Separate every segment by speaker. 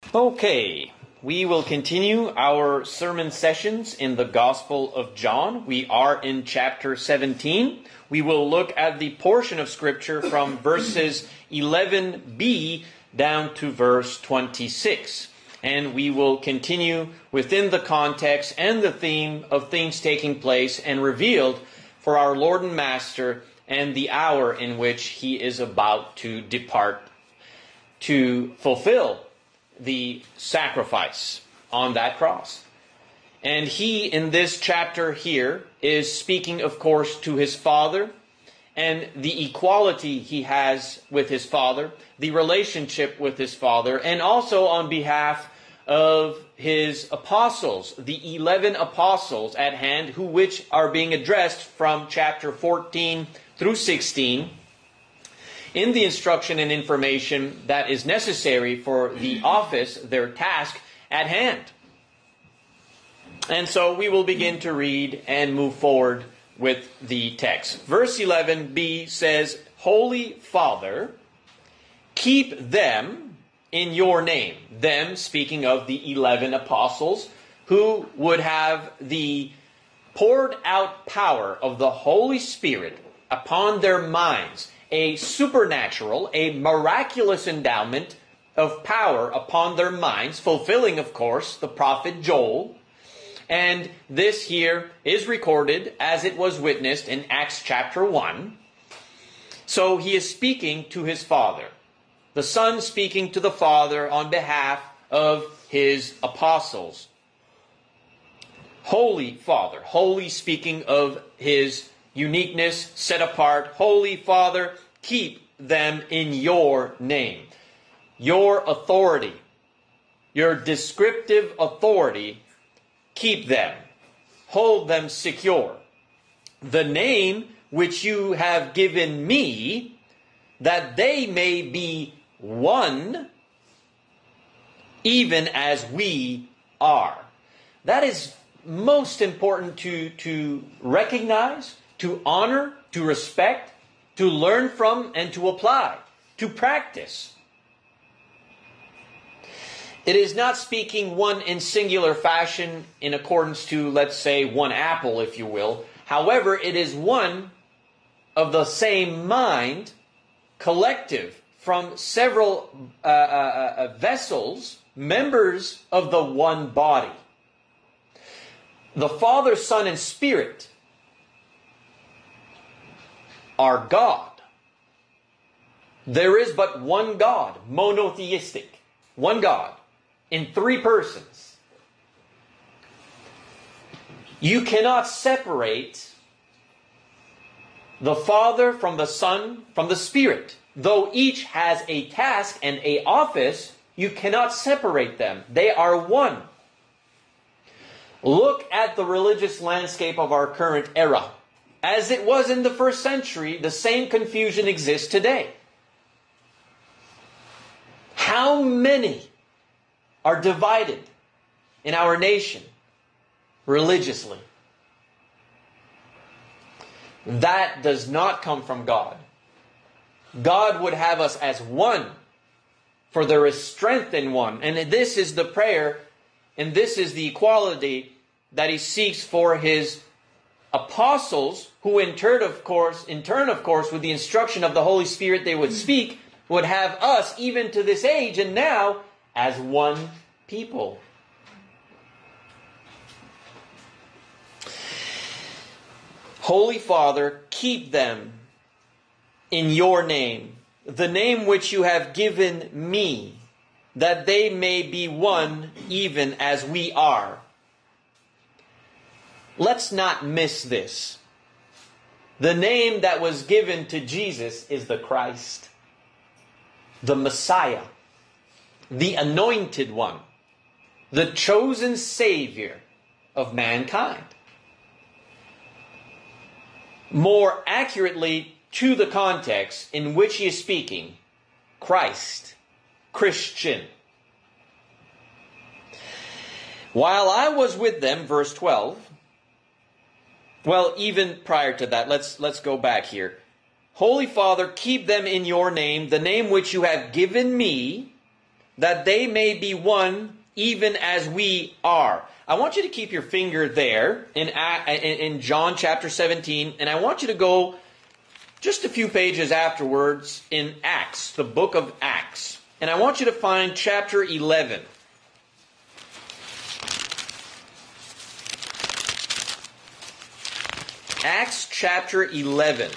Speaker 1: Okay, we will continue our sermon sessions in the Gospel of John. We are in chapter 17. We will look at the portion of Scripture from verses 11b down to verse 26. And we will continue within the context and the theme of things taking place and revealed for our Lord and Master and the hour in which He is about to depart to fulfill the sacrifice on that cross. And He, in this chapter here, is speaking, of course, to His Father and the equality He has with His Father, the relationship with His Father, and also on behalf of His apostles, the 11 apostles at hand, which are being addressed from chapter 14 through 16, in the instruction and information that is necessary for the office, their task at hand. And so we will begin to read and move forward with the text. Verse 11b says, Holy Father, keep them in your name. Them, speaking of the 11 apostles, who would have the poured out power of the Holy Spirit upon their minds, a supernatural, a miraculous endowment of power upon their minds, fulfilling, of course, the prophet Joel. And this here is recorded as it was witnessed in Acts chapter 1. So he is speaking to his Father. The Son speaking to the Father on behalf of his apostles. Holy Father. Holy speaking of his uniqueness, set apart. Holy Father, keep them in your name. Your authority, your descriptive authority, keep them. Hold them secure. The name which you have given me, that they may be one, even as we are. That is most important to recognize, to honor, to respect, to learn from, and to apply, to practice. It is not speaking one in singular fashion in accordance to, let's say, one apple, if you will. However, it is one of the same mind, collective, from several vessels, members of the one body. The Father, Son, and Spirit are God. There is but one God, monotheistic, one God, in three persons. You cannot separate the Father from the Son from the Spirit. Though each has a task and a office, you cannot separate them. They are one. Look at the religious landscape of our current era. As it was in the first century, the same confusion exists today. How many are divided in our nation religiously? That does not come from God. God would have us as one, for there is strength in one. And this is the prayer, and this is the equality that He seeks for His apostles, who in turn, of course, with the instruction of the Holy Spirit they would speak, would have us, even to this age and now, as one people. Holy Father, keep them in your name, the name which you have given me, that they may be one even as we are. Let's not miss this. The name that was given to Jesus is the Christ, the Messiah, the Anointed One, the chosen Savior of mankind. More accurately, to the context in which he is speaking, Christ, Christian. While I was with them, verse 12, well, even prior to that, let's go back here. Holy Father, keep them in your name, the name which you have given me, that they may be one even as we are. I want you to keep your finger there in John chapter 17, and I want you to go just a few pages afterwards in Acts, the book of Acts. And I want you to find chapter 11. Acts chapter 11.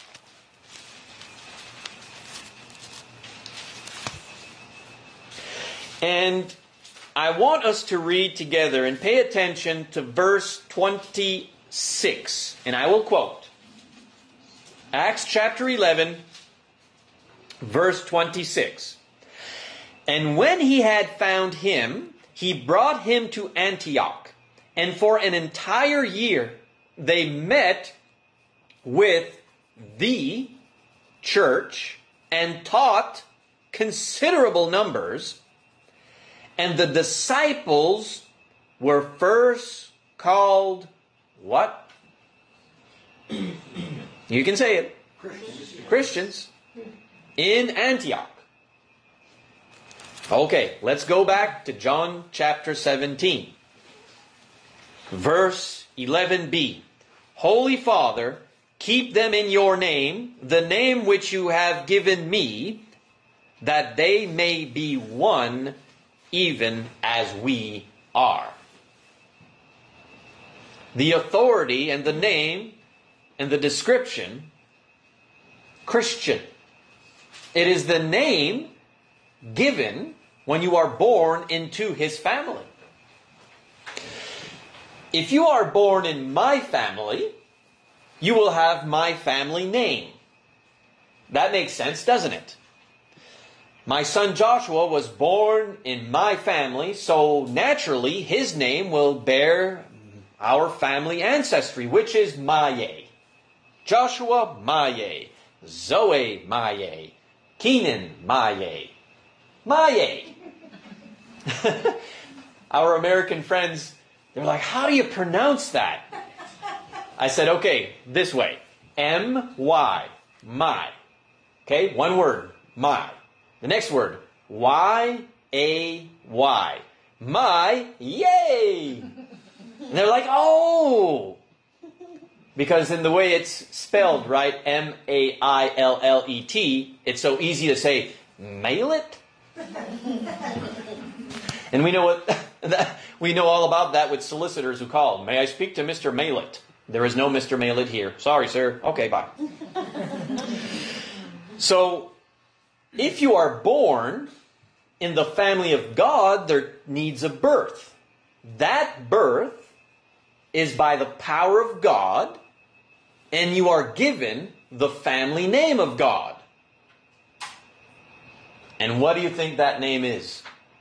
Speaker 1: And I want us to read together and pay attention to verse 26. And I will quote. Acts chapter 11, verse 26. And when he had found him, he brought him to Antioch. And for an entire year they met with the church and taught considerable numbers. And the disciples were first called what? You can say it. Christians in Antioch. Okay, let's go back to John chapter 17. Verse 11b. Holy Father, keep them in your name, the name which you have given me, that they may be one even as we are. The authority and the name and the description, Christian. It is the name given when you are born into His family. If you are born in my family, you will have my family name. That makes sense, doesn't it? My son Joshua was born in my family, so naturally his name will bear our family ancestry, which is Maye. Joshua Maye. Zoe Maye. Kenan Maye. Maye. Our American friends, they're like, how do you pronounce that? I said, okay, this way. M-Y. My. Okay, one word. My. The next word. Y-A-Y. My. Yay! And they're like, oh! Because in the way it's spelled, right? M-A-I-L-L-E-T, it's so easy to say, mail it? And we know we know all about that with solicitors who call. May I speak to Mr. Mailet? There is no Mr. Mailet here. Sorry, sir. Okay, bye. So, if you are born in the family of God, there needs a birth. That birth is by the power of God, and you are given the family name of God. And what do you think that name is?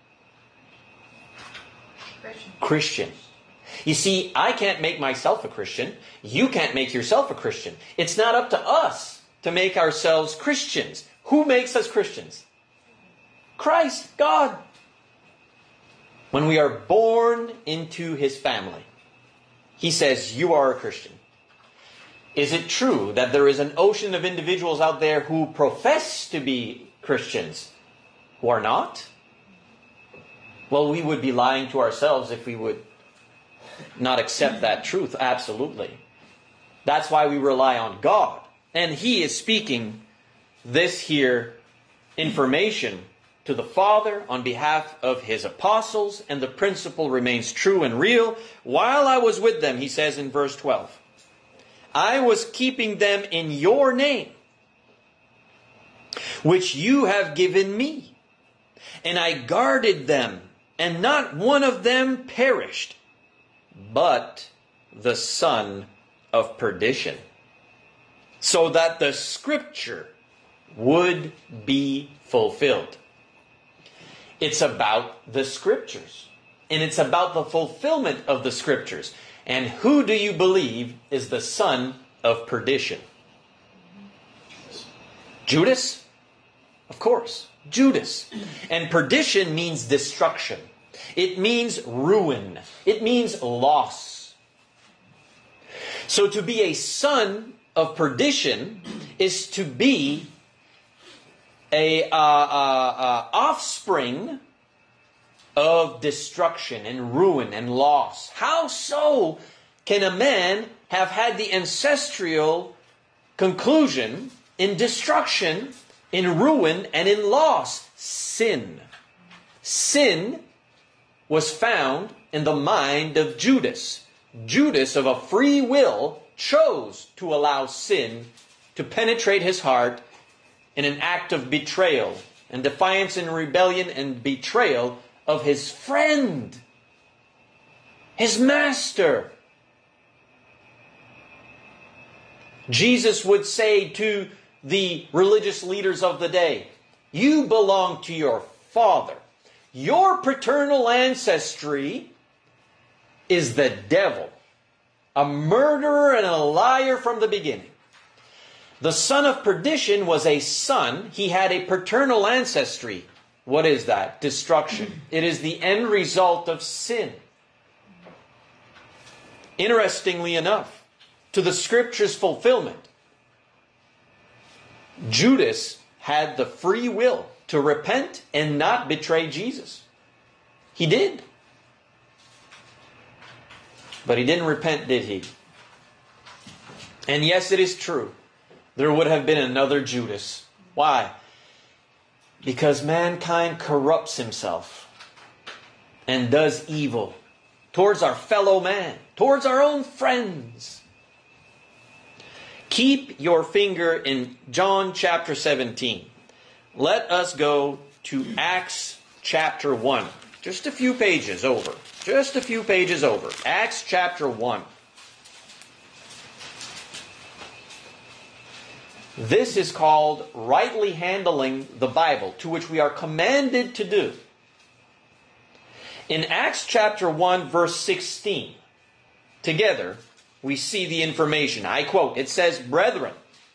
Speaker 1: Christian. You see, I can't make myself a Christian. You can't make yourself a Christian. It's not up to us to make ourselves Christians. Who makes us Christians? Christ, God. When we are born into His family, He says, you are a Christian. Is it true that there is an ocean of individuals out there who profess to be Christians who are not? Well, we would be lying to ourselves if we would not accept that truth. Absolutely. That's why we rely on God. And He is speaking this here information to the Father on behalf of His apostles, and the principle remains true and real. While I was with them, He says in verse 12, I was keeping them in your name, which you have given me, and I guarded them, and not one of them perished, but the son of perdition, so that the Scripture would be fulfilled. It's about the Scriptures, and it's about the fulfillment of the Scriptures. And who do you believe is the son of perdition? Judas? Of course, Judas. And perdition means destruction. It means ruin. It means loss. So to be a son of perdition is to be a offspring of destruction and ruin and loss. How so can a man have had the ancestral conclusion in destruction, in ruin, and in loss? Sin. Sin was found in the mind of Judas. Judas, of a free will, chose to allow sin to penetrate his heart in an act of betrayal and defiance and rebellion and betrayal of his friend, his master. Jesus would say to the religious leaders of the day, "You belong to your father. Your paternal ancestry is the devil, a murderer and a liar from the beginning." The son of perdition was a son. He had a paternal ancestry. What is that? Destruction. It is the end result of sin. Interestingly enough, to the Scripture's fulfillment, Judas had the free will to repent and not betray Jesus. He did. But he didn't repent, did he? And yes, it is true. There would have been another Judas. Why? Because mankind corrupts himself and does evil towards our fellow man, towards our own friends. Keep your finger in John chapter 17. Let us go to Acts chapter 1. Just a few pages over. Just a few pages over. Acts chapter 1. This is called rightly handling the Bible, to which we are commanded to do. In Acts chapter 1, verse 16, together we see the information. I quote, it says, "Brethren,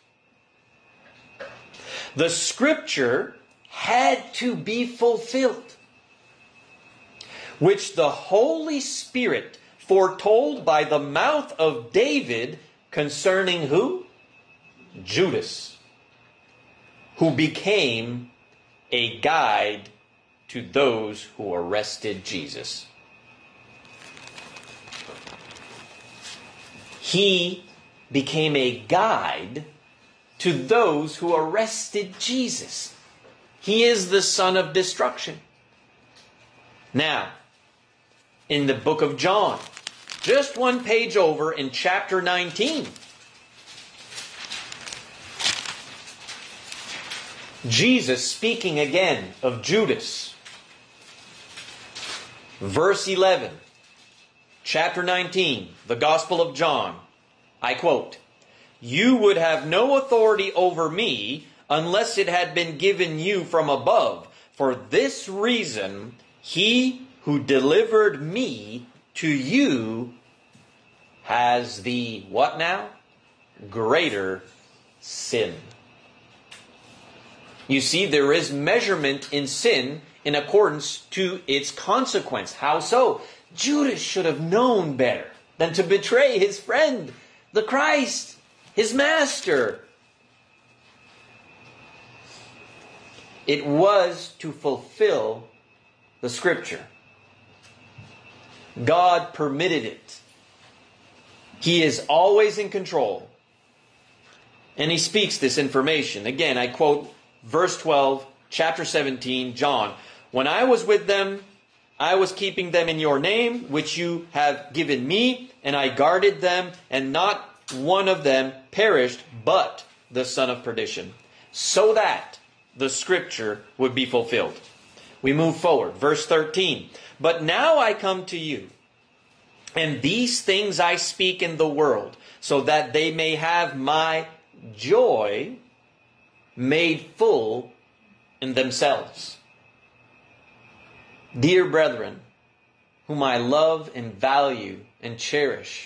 Speaker 1: the Scripture had to be fulfilled, which the Holy Spirit foretold by the mouth of David concerning" who? Judas, who became a guide to those who arrested Jesus. He became a guide to those who arrested Jesus. He is the son of destruction. Now, in the book of John, just one page over in chapter 19, Jesus speaking again of Judas. Verse 11, chapter 19, the Gospel of John. I quote, "You would have no authority over me unless it had been given you from above. For this reason, he who delivered me to you has the," what now? "Greater sin." You see, there is measurement in sin in accordance to its consequence. How so? Judas should have known better than to betray his friend, the Christ, his master. It was to fulfill the Scripture. God permitted it. He is always in control. And he speaks this information. Again, I quote verse 12, chapter 17, John. "When I was with them, I was keeping them in your name, which you have given me, and I guarded them, and not one of them perished, but the son of perdition, so that the Scripture would be fulfilled." We move forward. Verse 13. "But now I come to you, and these things I speak in the world, so that they may have my joy made full in themselves." Dear brethren, whom I love and value and cherish,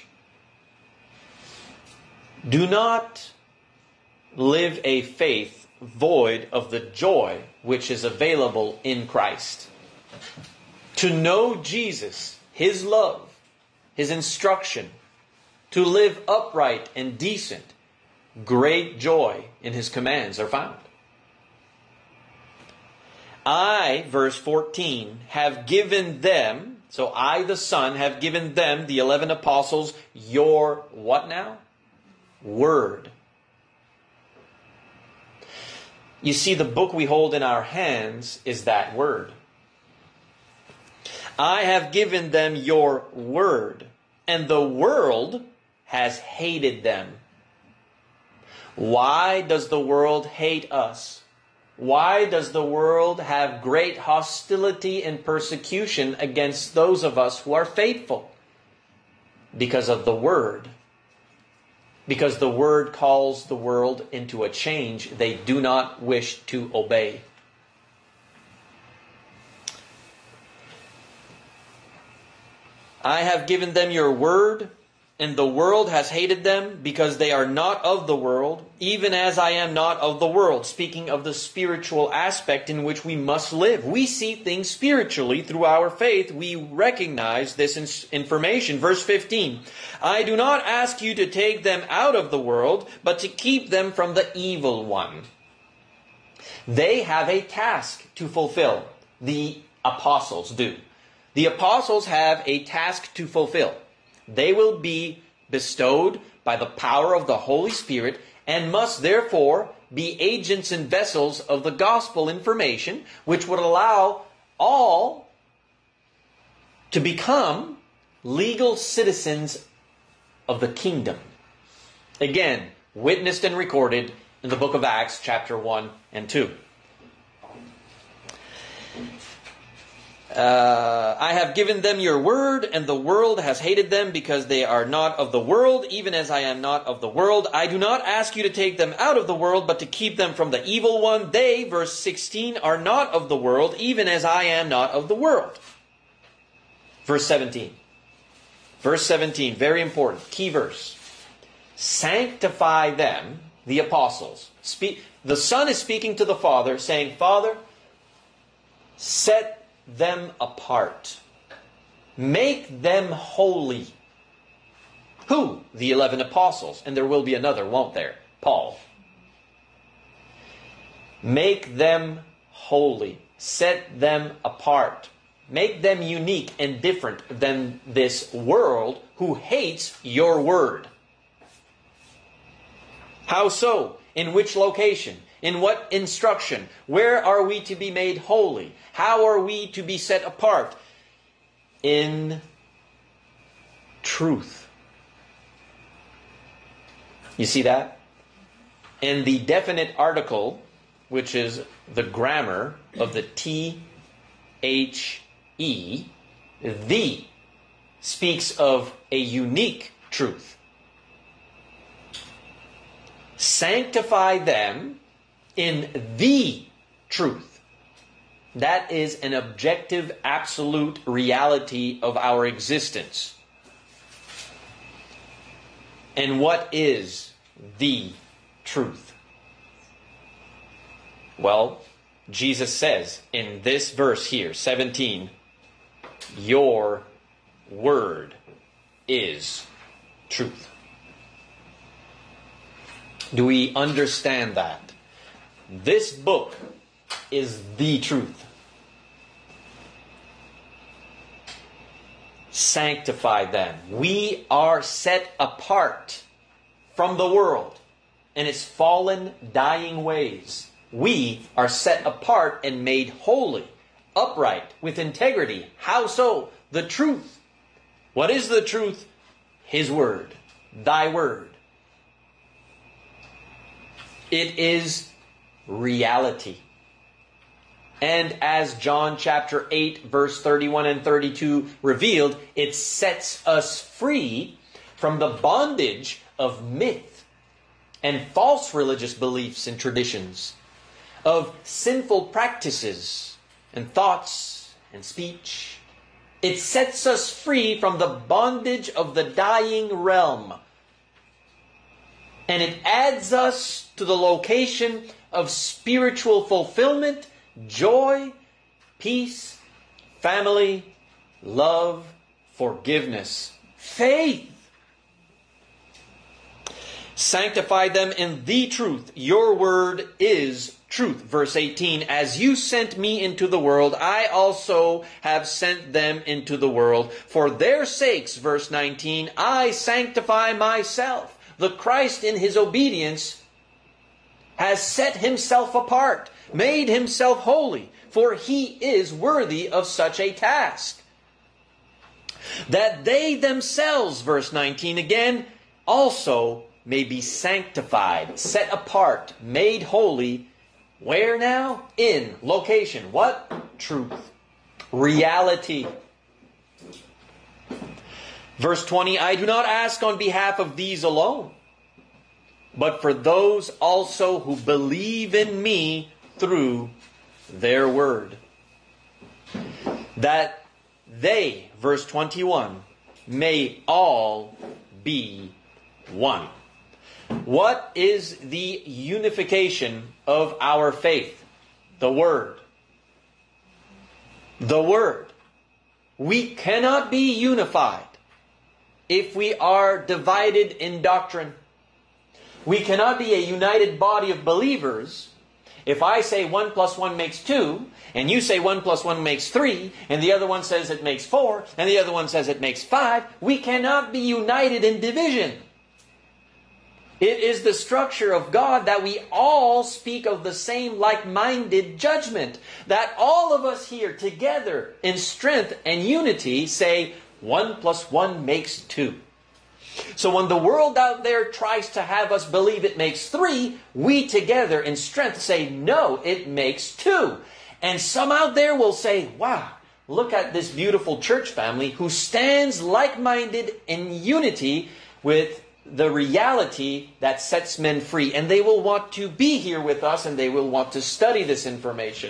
Speaker 1: do not live a faith void of the joy which is available in Christ. To know Jesus, His love, His instruction, to live upright and decent, great joy in His commands are found. I, verse 14, have given them, so I the Son have given them, the 11 apostles, your what now? Word. You see, the book we hold in our hands is that word. I have given them your word, and the world has hated them. Why does the world hate us? Why does the world have great hostility and persecution against those of us who are faithful? Because of the Word. Because the Word calls the world into a change they do not wish to obey. I have given them your word, and the world has hated them because they are not of the world, even as I am not of the world. Speaking of the spiritual aspect in which we must live. We see things spiritually through our faith. We recognize this information. Verse 15, I do not ask you to take them out of the world, but to keep them from the evil one. They have a task to fulfill. The apostles do. The apostles have a task to fulfill. They will be bestowed by the power of the Holy Spirit and must therefore be agents and vessels of the gospel information, which would allow all to become legal citizens of the kingdom. Again, witnessed and recorded in the book of Acts, chapter 1 and 2. I have given them your word, and the world has hated them because they are not of the world, even as I am not of the world. I do not ask you to take them out of the world, but to keep them from the evil one. They, verse 16, are not of the world, even as I am not of the world. Verse 17. Verse 17, very important, key verse. Sanctify them, the apostles. The Son is speaking to the Father, saying, Father, set them apart. Make them holy. Who? The 11 apostles. And there will be another, won't there? Paul. Make them holy. Set them apart. Make them unique and different than this world who hates your word. How so? In which location? In what instruction? Where are we to be made holy? How are we to be set apart? In truth. You see that? In the definite article, which is the grammar of the THE, the speaks of a unique truth. Sanctify them in the truth. That is an objective, absolute reality of our existence. And what is the truth? Well, Jesus says in this verse here, 17, your word is truth. Do we understand that? This book is the truth. Sanctify them. We are set apart from the world and its fallen, dying ways. We are set apart and made holy, upright, with integrity. How so? The truth. What is the truth? His word. Thy word. It is reality. And as John chapter 8 verse 31 and 32 revealed, it sets us free from the bondage of myth and false religious beliefs and traditions, of sinful practices and thoughts and speech. It sets us free from the bondage of the dying realm. And it adds us to the location of spiritual fulfillment, joy, peace, family, love, forgiveness, faith. Sanctify them in the truth. Your word is truth. Verse 18, as you sent me into the world, I also have sent them into the world. For their sakes, verse 19, I sanctify myself. The Christ in his obedience has set himself apart, made himself holy, for he is worthy of such a task. That they themselves, verse 19 again, also may be sanctified, set apart, made holy. Where now? In location. What? Truth. Reality. Verse 20, I do not ask on behalf of these alone, but for those also who believe in me through their word. That they, verse 21, may all be one. What is the unification of our faith? The Word. The Word. We cannot be unified if we are divided in doctrine. We cannot be a united body of believers if I say 1 plus 1 makes 2, and you say 1 plus 1 makes 3, and the other one says it makes 4, and the other one says it makes 5. We cannot be united in division. It is the structure of God that we all speak of the same like-minded judgment. That all of us here together in strength and unity say 1 plus 1 makes 2. So when the world out there tries to have us believe it makes 3, we together in strength say, no, it makes 2. And some out there will say, wow, look at this beautiful church family who stands like-minded in unity with the reality that sets men free. And they will want to be here with us, and they will want to study this information.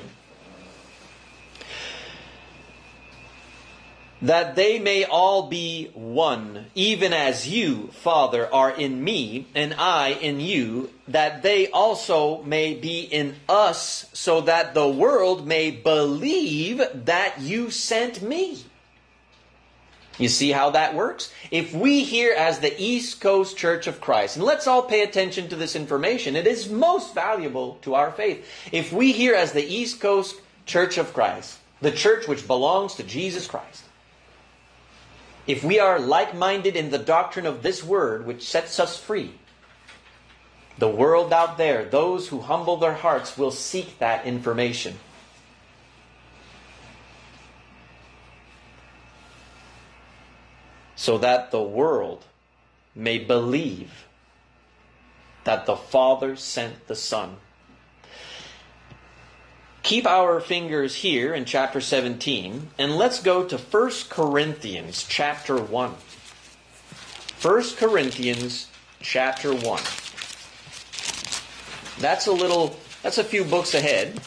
Speaker 1: That they may all be one, even as you, Father, are in me, and I in you, that they also may be in us, so that the world may believe that you sent me. You see how that works? If we here as the East Coast Church of Christ, and let's all pay attention to this information, it is most valuable to our faith. If we here as the East Coast Church of Christ, the church which belongs to Jesus Christ, if we are like-minded in the doctrine of this word which sets us free, the world out there, those who humble their hearts, will seek that information. So that the world may believe that the Father sent the Son. Keep our fingers here in chapter 17, and let's go to 1 Corinthians chapter 1. 1 Corinthians chapter 1. That's a few books ahead.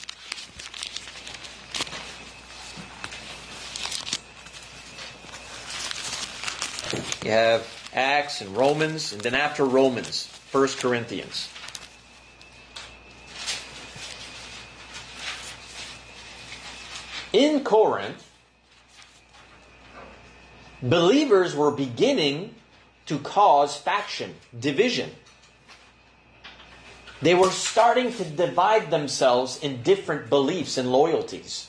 Speaker 1: You have Acts and Romans, and then after Romans, 1 Corinthians. In Corinth, believers were beginning to cause faction, division. They were starting to divide themselves in different beliefs and loyalties.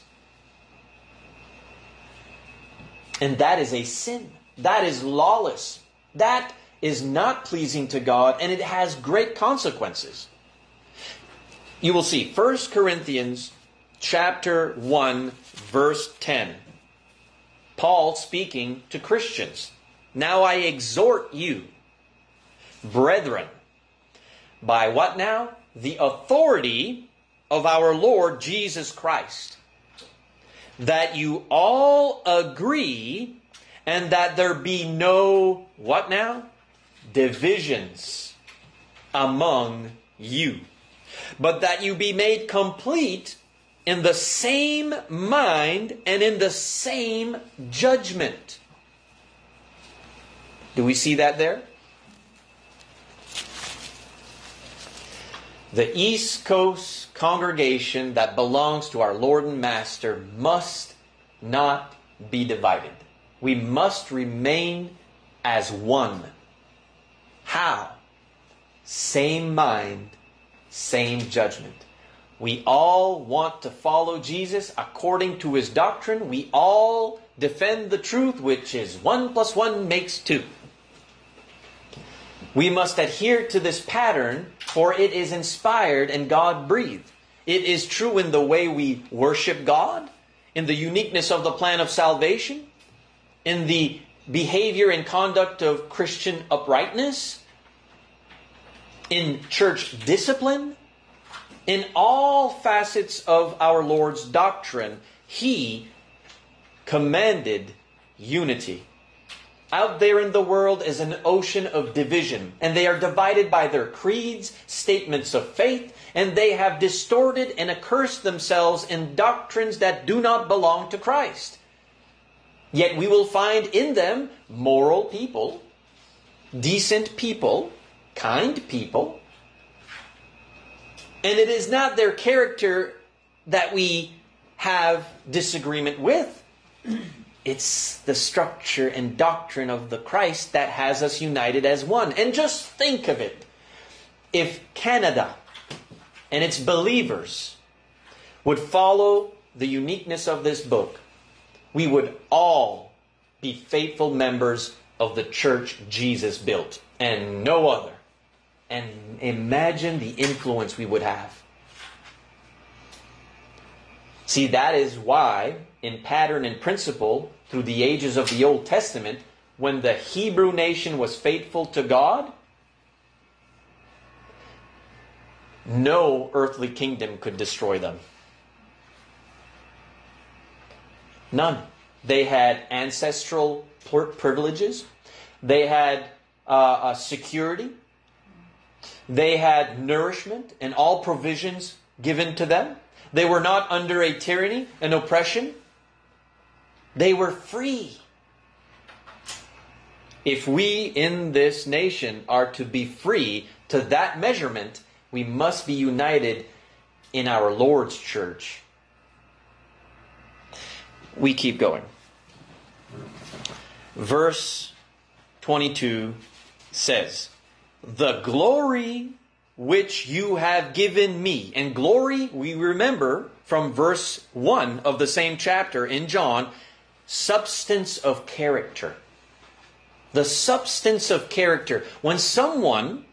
Speaker 1: And that is a sin. That is lawless. That is not pleasing to God, and it has great consequences. You will see 1 Corinthians chapter 1, verse 10. Paul speaking to Christians. Now I exhort you, brethren, by what now? The authority of our Lord Jesus Christ, that you all agree, and that there be no, what now? Divisions among you, but that you be made complete in the same mind and in the same judgment. Do we see that there? The East Coast congregation that belongs to our Lord and Master must not be divided. We must remain as one. How? same mind, same judgment. We all want to follow Jesus according to his doctrine. We all defend the truth, which is 1 + 1 makes 2. We must adhere to this pattern, for it is inspired and God-breathed. It is true in the way we worship God, in the uniqueness of the plan of salvation, in the behavior and conduct of Christian uprightness, in church discipline, in all facets of our Lord's doctrine. He commanded unity. Out there in the world is an ocean of division, and they are divided by their creeds, statements of faith, and they have distorted and accursed themselves in doctrines that do not belong to Christ. Yet we will find in them moral people, decent people, kind people, and it is not their character that we have disagreement with. It's the structure and doctrine of the Christ that has us united as one. And just think of it. If Canada and its believers would follow the uniqueness of this book, we would all be faithful members of the church Jesus built, and no other. And imagine the influence we would have. See, that is why, in pattern and principle, through the ages of the Old Testament, when the Hebrew nation was faithful to God, no earthly kingdom could destroy them. None. They had ancestral privileges. They had security. They had nourishment and all provisions given to them. They were not under a tyranny, an oppression. They were free. If we in this nation are to be free to that measurement, we must be united in our Lord's church. We keep going. Verse 22 says, "The glory which you have given me." And glory, we remember from verse 1 of the same chapter in John, substance of character. The substance of character. When someone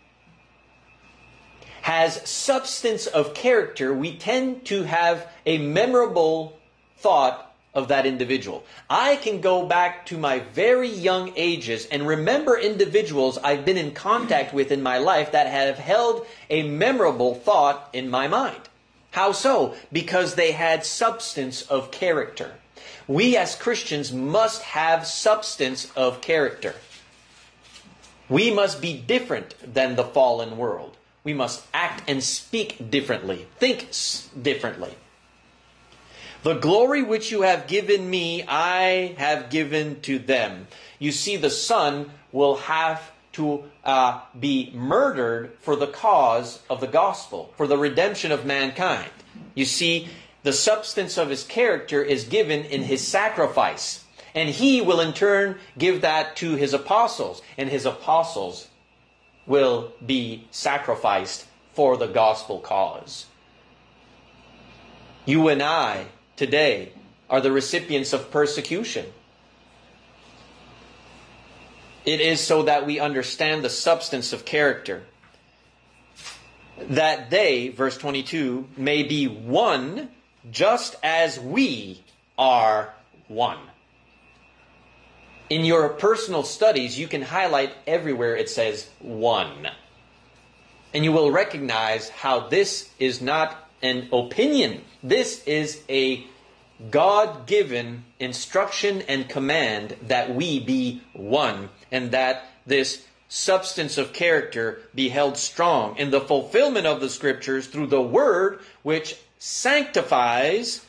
Speaker 1: has substance of character, we tend to have a memorable thought of that individual. I can go back to my very young ages and remember individuals I've been in contact with in my life that have held a memorable thought in my mind. How so? Because they had substance of character. We as Christians must have substance of character. We must be different than the fallen world. We must act and speak differently, think differently. "The glory which you have given me, I have given to them." You see, the Son will have to be murdered for the cause of the gospel, for the redemption of mankind. You see, the substance of his character is given in his sacrifice. And he will in turn give that to his apostles. And his apostles will be sacrificed for the gospel cause. You and I today are the recipients of persecution. It is so that we understand the substance of character. That they, verse 22, may be one just as we are one. In your personal studies, you can highlight everywhere it says one. And you will recognize how this is not an opinion. This is a God-given instruction and command that we be one, and that this substance of character be held strong in the fulfillment of the Scriptures through the Word, which sanctifies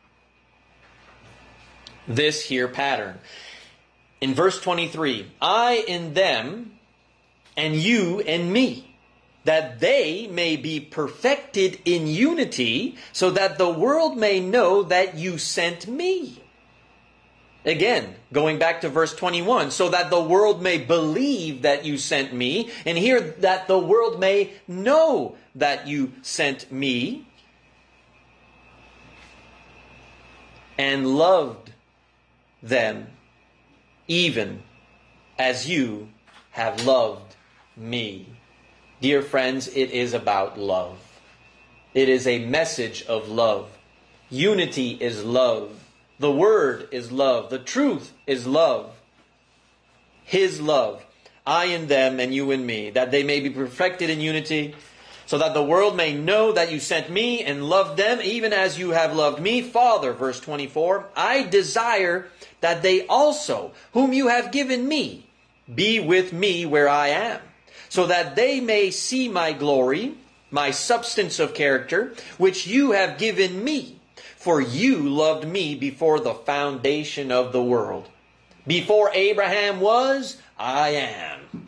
Speaker 1: this here pattern. In verse 23, "I in them, and you in me, that they may be perfected in unity, so that the world may know that you sent me." Again, going back to verse 21, so that the world may believe that you sent me, and here that the world may know that you sent me, and loved them even as you have loved me. Dear friends, it is about love. It is a message of love. Unity is love. The Word is love. The truth is love. His love. I in them and you in me, that they may be perfected in unity, so that the world may know that you sent me and loved them even as you have loved me. Father, verse 24, I desire that they also, whom you have given me, be with me where I am, so that they may see my glory, my substance of character, which you have given me. For you loved me before the foundation of the world. Before Abraham was, I am.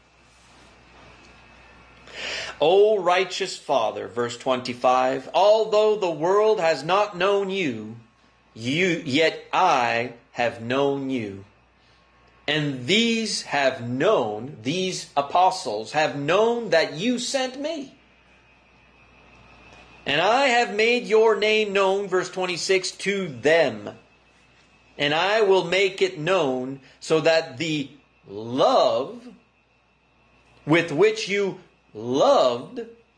Speaker 1: O righteous Father, verse 25, although the world has not known you, yet I have known you. And these apostles have known that you sent me. And I have made your name known, verse 26, to them. And I will make it known so that the love with which you loved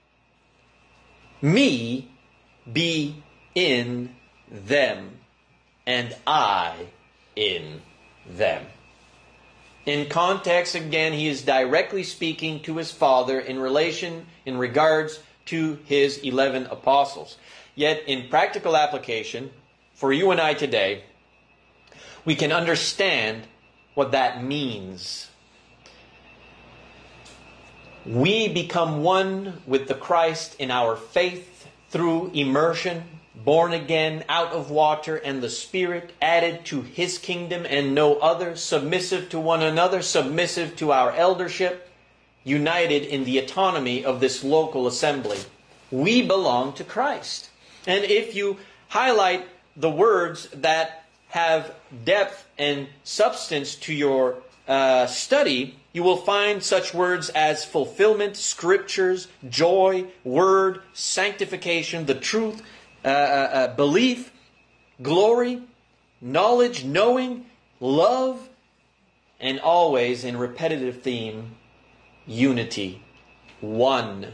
Speaker 1: me be in them, and I in them. In context, again, he is directly speaking to his Father in regards to his 11 apostles. Yet, in practical application, for you and I today, we can understand what that means. We become one with the Christ in our faith through immersion, born again out of water and the Spirit, added to His kingdom and no other, submissive to one another, submissive to our eldership, united in the autonomy of this local assembly. We belong to Christ. And if you highlight the words that have depth and substance to your study, you will find such words as fulfillment, scriptures, joy, word, sanctification, the truth, belief, glory, knowledge, knowing, love, and always in repetitive theme, unity. One.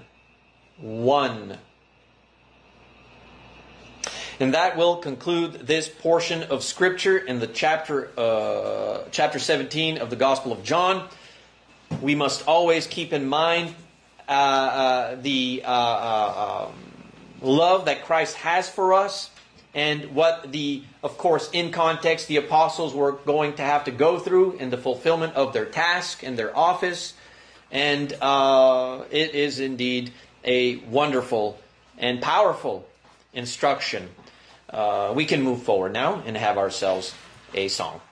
Speaker 1: And that will conclude this portion of Scripture in the chapter 17 of the Gospel of John. We must always keep in mind the love that Christ has for us, and what of course, in context, the apostles were going to have to go through in the fulfillment of their task and their office. And it is indeed a wonderful and powerful instruction. We can move forward now and have ourselves a song.